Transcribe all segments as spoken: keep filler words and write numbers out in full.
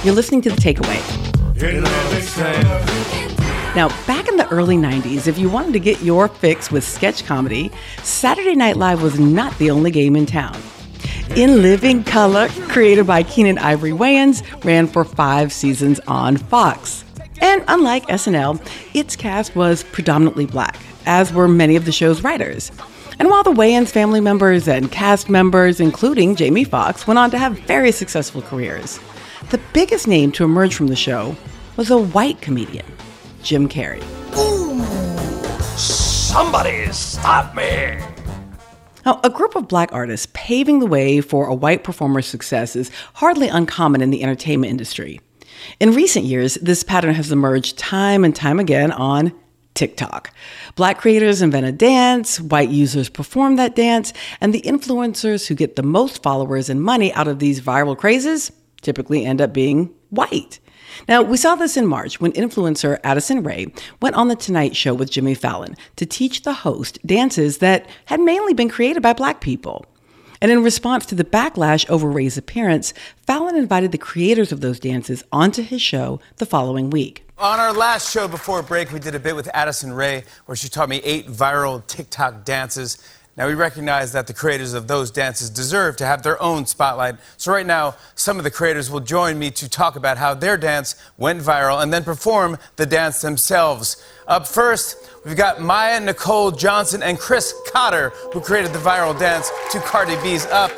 You're listening to The Takeaway. Now, back in the early nineties, if you wanted to get your fix with sketch comedy, Saturday Night Live was not the only game in town. In Living Color, created by Keenen Ivory Wayans, ran for five seasons on Fox. And unlike S N L, its cast was predominantly black, as were many of the show's writers. And while the Wayans family members and cast members, including Jamie Foxx, went on to have very successful careers, the biggest name to emerge from the show was a white comedian, Jim Carrey. Ooh, somebody stop me! Now, a group of black artists paving the way for a white performer's success is hardly uncommon in the entertainment industry. In recent years, this pattern has emerged time and time again on TikTok. Black creators invent a dance, white users perform that dance, and the influencers who get the most followers and money out of these viral crazes typically end up being white. Now, we saw this in March when influencer Addison Rae went on The Tonight Show with Jimmy Fallon to teach the host dances that had mainly been created by black people. And in response to the backlash over Rae's appearance, Fallon invited the creators of those dances onto his show the following week. On our last show before break, we did a bit with Addison Rae where she taught me eight viral TikTok dances. Now, we recognize that the creators of those dances deserve to have their own spotlight. So right now, some of the creators will join me to talk about how their dance went viral and then perform the dance themselves. Up first, we've got Maya Nicole Johnson and Chris Cotter, who created the viral dance to Cardi B's Up.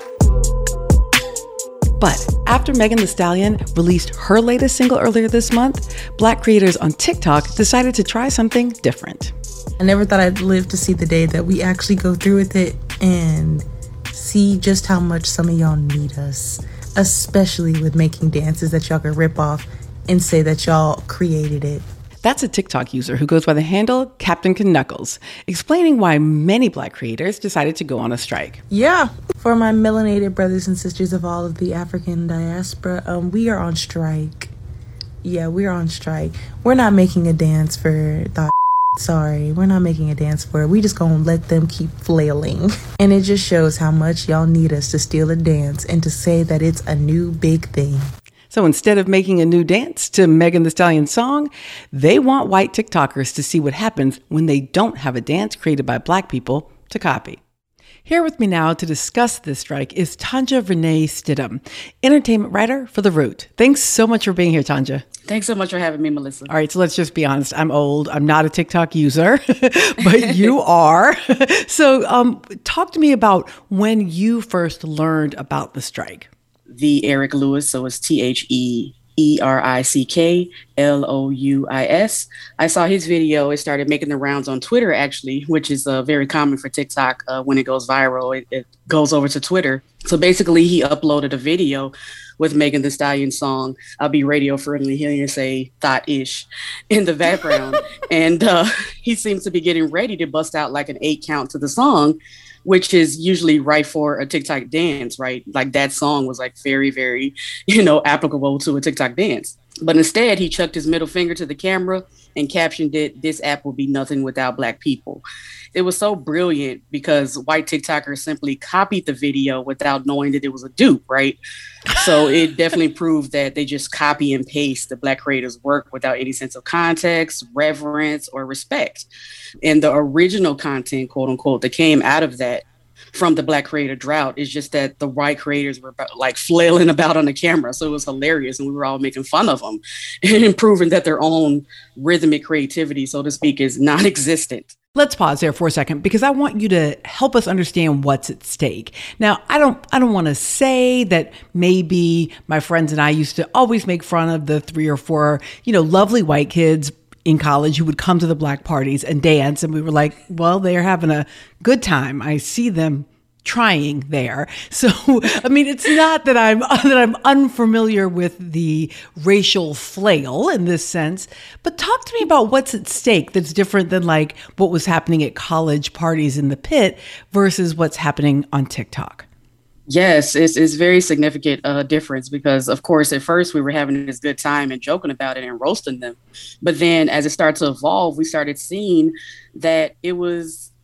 But after Megan Thee Stallion released her latest single earlier this month, black creators on TikTok decided to try something different. I never thought I'd live to see the day that we actually go through with it and see just how much some of y'all need us, especially with making dances that y'all can rip off and say that y'all created it. That's a TikTok user who goes by the handle Captain Knuckles, explaining why many black creators decided to go on a strike. Yeah, for my melanated brothers and sisters of all of the African diaspora, um, we are on strike. Yeah, we're on strike. We're not making a dance for the Sorry, we're not making a dance for it. We just gonna let them keep flailing. And it just shows how much y'all need us to steal a dance and to say that it's a new big thing. So instead of making a new dance to Megan Thee Stallion's song, they want white TikTokers to see what happens when they don't have a dance created by black people to copy. Here with me now to discuss this strike is Tanja Renee Stidham, entertainment writer for The Root. Thanks so much for being here, Tanja. Thanks so much for having me, Melissa. All right, so let's just be honest. I'm old. I'm not a TikTok user, but you are. So um, talk to me about when you first learned about the strike. The Eric Lewis, so it's T H E E R I C K L O U I S. I saw his video. It started making the rounds on Twitter, actually, which is uh, very common for TikTok. Uh, when it goes viral, it, it goes over to Twitter. So basically, he uploaded a video with Megan Thee Stallion's song, I'll Be Radio Friendly. He'll hear say thought-ish in the background. and uh, he seems to be getting ready to bust out like an eight count to the song, which is usually right for a TikTok dance, right? Like that song was like very, very, you know, applicable to a TikTok dance. But instead, he chucked his middle finger to the camera and captioned it, "This app will be nothing without black people." It was so brilliant because white TikTokers simply copied the video without knowing that it was a dupe, right? So it definitely proved that they just copy and paste the black creators' work without any sense of context, reverence, or respect. And the original content, quote unquote, that came out of that from the black creator drought is just that the white creators were about, like flailing about on the camera. So it was hilarious. And we were all making fun of them and proving that their own rhythmic creativity, so to speak, is non-existent. Let's pause there for a second because I want you to help us understand what's at stake. Now, I don't I don't want to say that maybe my friends and I used to always make fun of the three or four, you know, lovely white kids in college who would come to the black parties and dance. And we were like, well, they're having a good time. I see them trying there. So, I mean, it's not that I'm that I'm unfamiliar with the racial flail in this sense, but talk to me about what's at stake that's different than like what was happening at college parties in the pit versus what's happening on TikTok. Yes, it's it's very significant uh, difference because, of course, at first we were having this good time and joking about it and roasting them. But then as it started to evolve, we started seeing that it was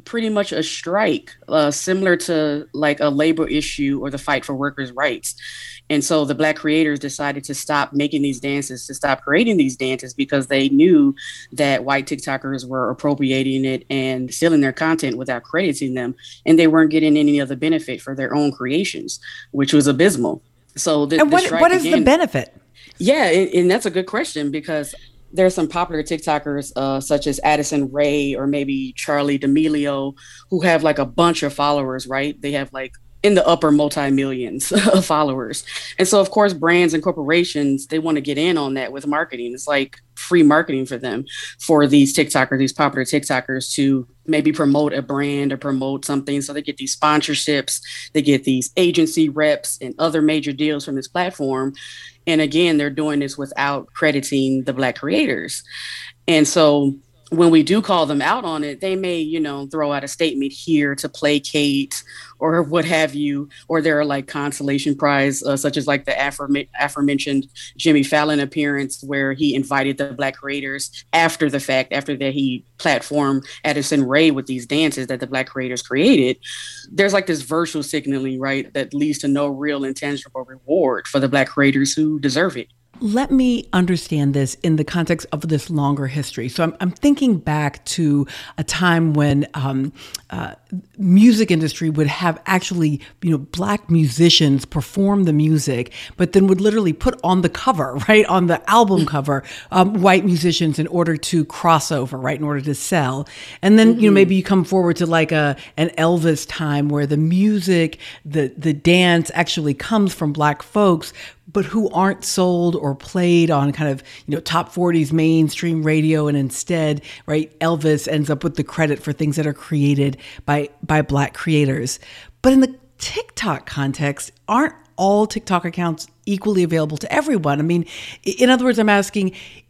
pretty much a strike, uh, similar to like a labor issue or the fight for workers' rights. And so the Black creators decided to stop making these dances, to stop creating these dances, because they knew that white TikTokers were appropriating it and stealing their content without crediting them. And they weren't getting any of the benefit for their own creations, which was abysmal. So the, and what, the strike what is again, the benefit? Yeah, and, and that's a good question, because there are some popular TikTokers uh, such as Addison Rae or maybe Charlie D'Amelio who have like a bunch of followers, right? They have like in the upper multi-millions of followers. And so, of course, brands and corporations, they want to get in on that with marketing. It's like free marketing for them, for these TikTokers, these popular TikTokers to maybe promote a brand or promote something. So they get these sponsorships, they get these agency reps and other major deals from this platform. And again, they're doing this without crediting the Black creators. And so when we do call them out on it, they may, you know, throw out a statement here to placate or what have you, or there are like consolation prize, uh, such as like the affirm- aforementioned Jimmy Fallon appearance where he invited the Black creators after the fact, after that he platformed Addison Rae with these dances that the Black creators created. There's like this virtual signaling, right, that leads to no real intangible reward for the Black creators who deserve it. Let me understand this in the context of this longer history. So I'm, I'm thinking back to a time when um, uh, music industry would have actually, you know, Black musicians perform the music, but then would literally put on the cover, right, on the album cover, um, white musicians in order to cross over, right, in order to sell. And then, mm-hmm. you know, maybe you come forward to like a an Elvis time where the music, the the dance actually comes from Black folks, but who aren't sold or played on kind of, you know, top forties mainstream radio. And instead, right, Elvis ends up with the credit for things that are created by, by Black creators. But in the TikTok context, aren't all TikTok accounts equally available to everyone? I mean, in other words, I'm asking,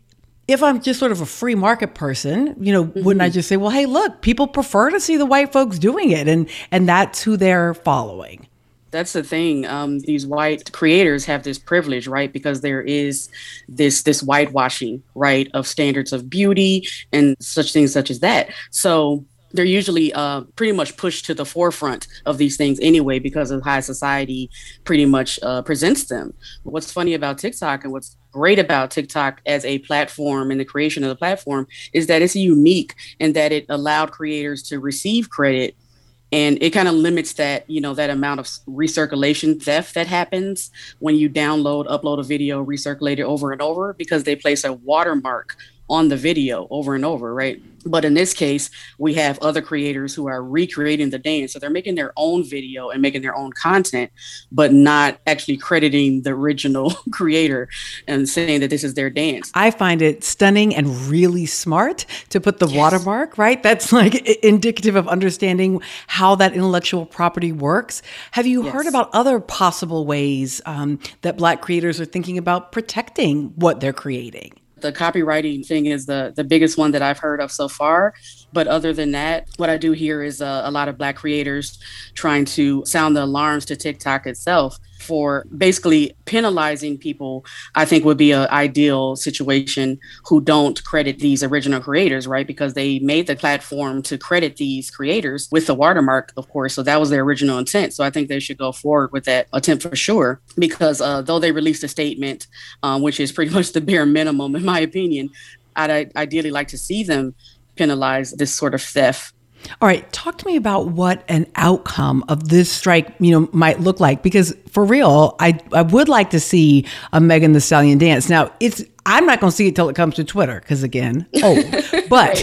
if I'm just sort of a free market person, you know, mm-hmm. wouldn't I just say, well, hey, look, people prefer to see the white folks doing it, and and that's who they're following? That's the thing. Um, these white creators have this privilege, right? Because there is this this whitewashing, right, of standards of beauty and such things such as that. So they're usually uh, pretty much pushed to the forefront of these things anyway, because of how society pretty much uh, presents them. What's funny about TikTok and what's great about TikTok as a platform and the creation of the platform is that it's unique in that it allowed creators to receive credit. And it kind of limits that, you know, that amount of recirculation theft that happens when you download, upload a video, recirculate it over and over, because they place a watermark on the video over and over, right? But in this case, we have other creators who are recreating the dance. So they're making their own video and making their own content, but not actually crediting the original creator and saying that this is their dance. I find it stunning and really smart to put the yes. watermark, right? That's like indicative of understanding how that intellectual property works. Have you yes. heard about other possible ways um, that Black creators are thinking about protecting what they're creating? The copywriting thing is the, the biggest one that I've heard of so far. But other than that, what I do hear is uh, a lot of Black creators trying to sound the alarms to TikTok itself for basically penalizing people. I think would be an ideal situation who don't credit these original creators, right? Because they made the platform to credit these creators with the watermark, of course. So that was their original intent. So I think they should go forward with that attempt for sure, because uh, though they released a statement, um, which is pretty much the bare minimum, in my opinion, I'd ideally like to see them penalize this sort of theft. All right, talk to me about what an outcome of this strike, you know, might look like, because for real, I I would like to see a Megan Thee Stallion dance. Now, it's I'm not going to see it till it comes to Twitter, because again, oh, but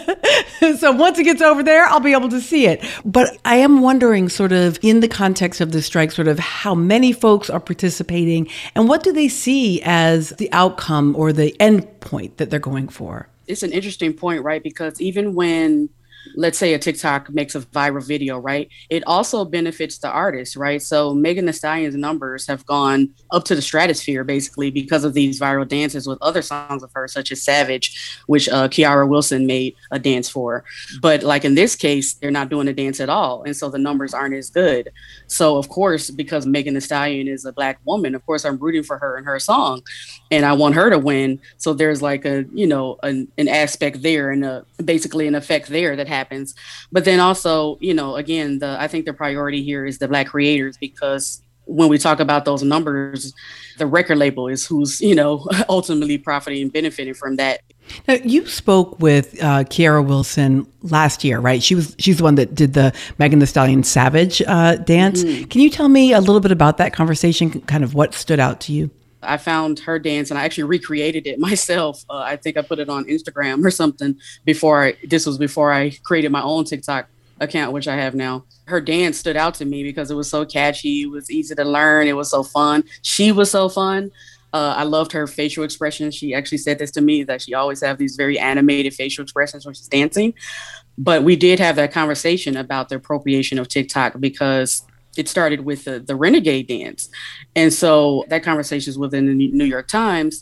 so once it gets over there, I'll be able to see it. But I am wondering, sort of in the context of the strike, sort of how many folks are participating and what do they see as the outcome or the end point that they're going for? It's an interesting point, right? Because even when, let's say a TikTok makes a viral video, right? It also benefits the artist, right? So Megan Thee Stallion's numbers have gone up to the stratosphere, basically, because of these viral dances with other songs of hers, such as Savage, which uh, Kiara Wilson made a dance for. But like in this case, they're not doing a dance at all. And so the numbers aren't as good. So of course, because Megan Thee Stallion is a Black woman, of course, I'm rooting for her and her song. And I want her to win. So there's like a, you know, an, an aspect there and a, basically an effect there that happens. But then also, you know, again, the I think the priority here is the Black creators, because when we talk about those numbers, the record label is who's, you know, ultimately profiting and benefiting from that. Now, you spoke with uh, Kiara Wilson last year, right? She was she's the one that did the Megan Thee Stallion Savage uh, dance. Mm-hmm. Can you tell me a little bit about that conversation, kind of what stood out to you? I found her dance and I actually recreated it myself. Uh, I think I put it on Instagram or something before I, this was before I created my own TikTok account, which I have now. Her dance stood out to me because it was so catchy. It was easy to learn. It was so fun. She was so fun. Uh, I loved her facial expressions. She actually said this to me, that she always have these very animated facial expressions when she's dancing. But we did have that conversation about the appropriation of TikTok, because it started with the, the Renegade dance. And so that conversation was within the New York Times.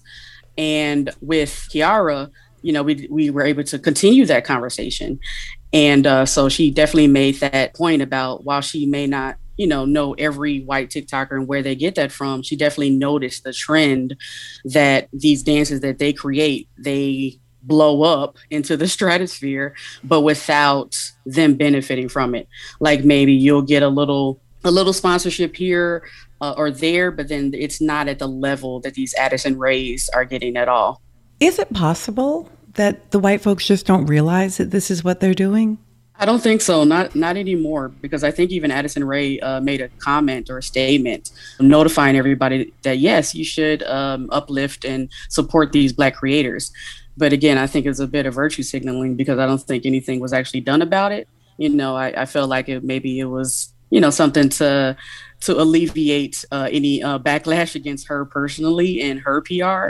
And with Kiara, you know, we we were able to continue that conversation. And uh, so she definitely made that point about, while she may not, you know, know every white TikToker and where they get that from, she definitely noticed the trend that these dances that they create, they blow up into the stratosphere, but without them benefiting from it. Like maybe you'll get a little a little sponsorship here uh, or there, but then it's not at the level that these Addison Rays are getting at all. Is it possible that the white folks just don't realize that this is what they're doing? I don't think so. Not not anymore, because I think even Addison Rae uh, made a comment or a statement notifying everybody that, yes, you should um, uplift and support these Black creators. But again, I think it's a bit of virtue signaling, because I don't think anything was actually done about it. You know, I, I felt like it maybe it was, you know, something to to alleviate uh, any uh, backlash against her personally and her P R.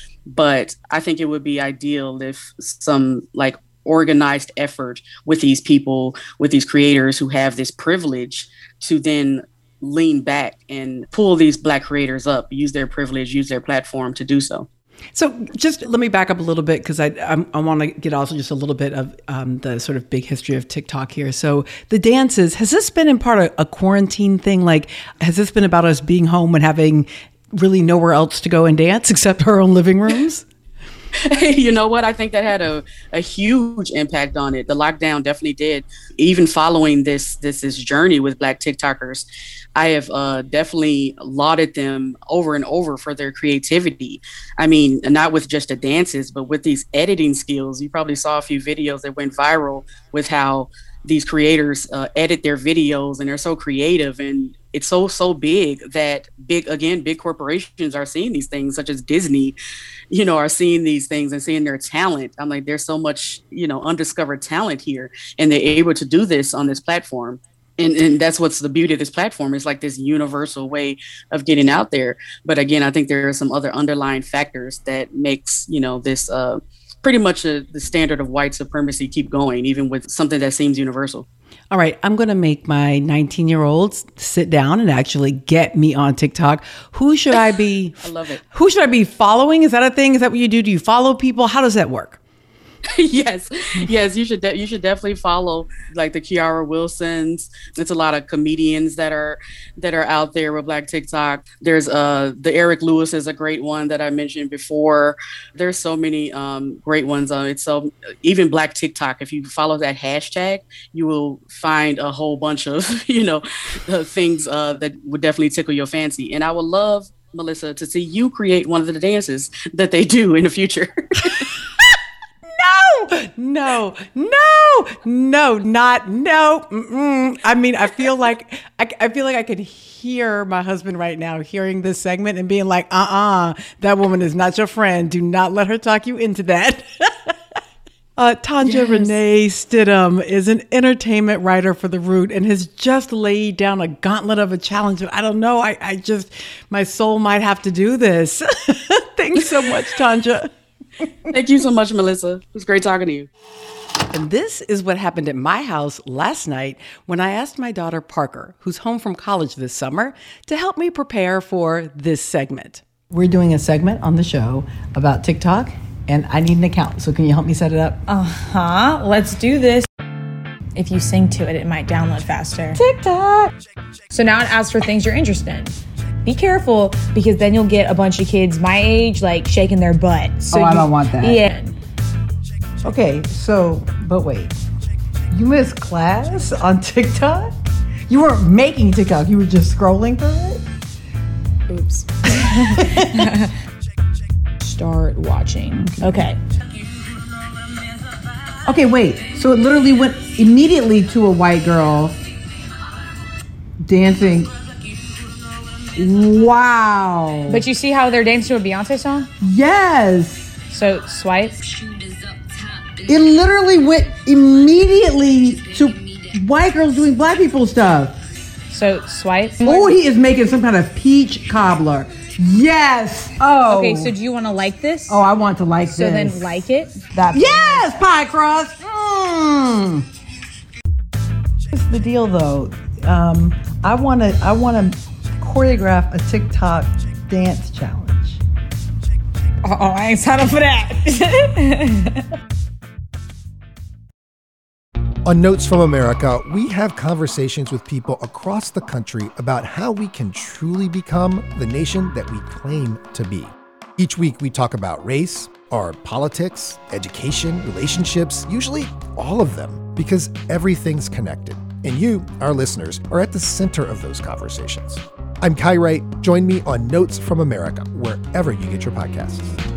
But I think it would be ideal if some like organized effort with these people, with these creators who have this privilege, to then lean back and pull these Black creators up, use their privilege, use their platform to do so. So just let me back up a little bit, because I I'm, I want to get also just a little bit of um, the sort of big history of TikTok here. So the dances, has this been in part of a quarantine thing? Like, has this been about us being home and having really nowhere else to go and dance except our own living rooms? You know what? I think that had a, a huge impact on it. The lockdown definitely did. Even following this this this journey with Black TikTokers, I have uh, definitely lauded them over and over for their creativity. I mean, not with just the dances, but with these editing skills. You probably saw a few videos that went viral with how these creators uh, edit their videos, and they're so creative, and it's so, so big that big, again, big corporations are seeing these things, such as Disney, you know, are seeing these things and seeing their talent. I'm like, there's so much, you know, undiscovered talent here, and they're able to do this on this platform. And, and that's what's the beauty of this platform, is like this universal way of getting out there. But again, I think there are some other underlying factors that makes, you know, this uh, pretty much a, the standard of white supremacy keep going, even with something that seems universal. All right, I'm going to make my nineteen-year-olds sit down and actually get me on TikTok. Who should I be? I love it. Who should I be following? Is that a thing? Is that what you do? Do you follow people? How does that work? yes, yes, you should. De- you should definitely follow like the Kiara Wilsons. It's a lot of comedians that are that are out there with Black TikTok. There's uh the Eric Lewis is a great one that I mentioned before. There's so many um great ones on it. So even Black TikTok, if you follow that hashtag, you will find a whole bunch of you know uh, things uh, that would definitely tickle your fancy. And I would love, Melissa, to see you create one of the dances that they do in the future. No, no, no, not no. Mm-mm. I mean, I feel like I, I feel like I could hear my husband right now hearing this segment and being like, uh-uh, that woman is not your friend. Do not let her talk you into that. uh, Tanja yes. Renee Stidham is an entertainment writer for The Root and has just laid down a gauntlet of a challenge. I don't know. I, I just, my soul might have to do this. Thanks so much, Tanja. Thank you so much, Melissa. It was great talking to you. And this is what happened at my house last night when I asked my daughter Parker, who's home from college this summer, to help me prepare for this segment. We're doing a segment on the show about TikTok, and I need an account. So can you help me set it up? Uh-huh. Let's do this. If you sing to it, it might download faster. TikTok! So now it asks for things you're interested in. Be careful, because then you'll get a bunch of kids my age, like, shaking their butt. So oh, I you, don't want that. Yeah. Okay, so, but wait. You missed class on TikTok? You weren't making TikTok, you were just scrolling through it? Oops. Start watching. Okay. Okay, wait. So it literally went immediately to a white girl dancing. Wow. But you see how they're dancing to a Beyonce song? Yes. So swipe. It literally went immediately to white girls doing black people stuff. So swipe. Oh, he is making some kind of peach cobbler. Yes. Oh. Okay, so do you want to like this? Oh, I want to like so this. So then like it. That's yes, pie crust. Mm. Here's the deal, though. Um, I want to. I want to choreograph a TikTok dance challenge. Oh, I ain't signed up for that. On Notes from America, we have conversations with people across the country about how we can truly become the nation that we claim to be. Each week, we talk about race, our politics, education, relationships, usually all of them, because everything's connected. And you, our listeners, are at the center of those conversations. I'm Kai Wright. Join me on Notes from America, wherever you get your podcasts.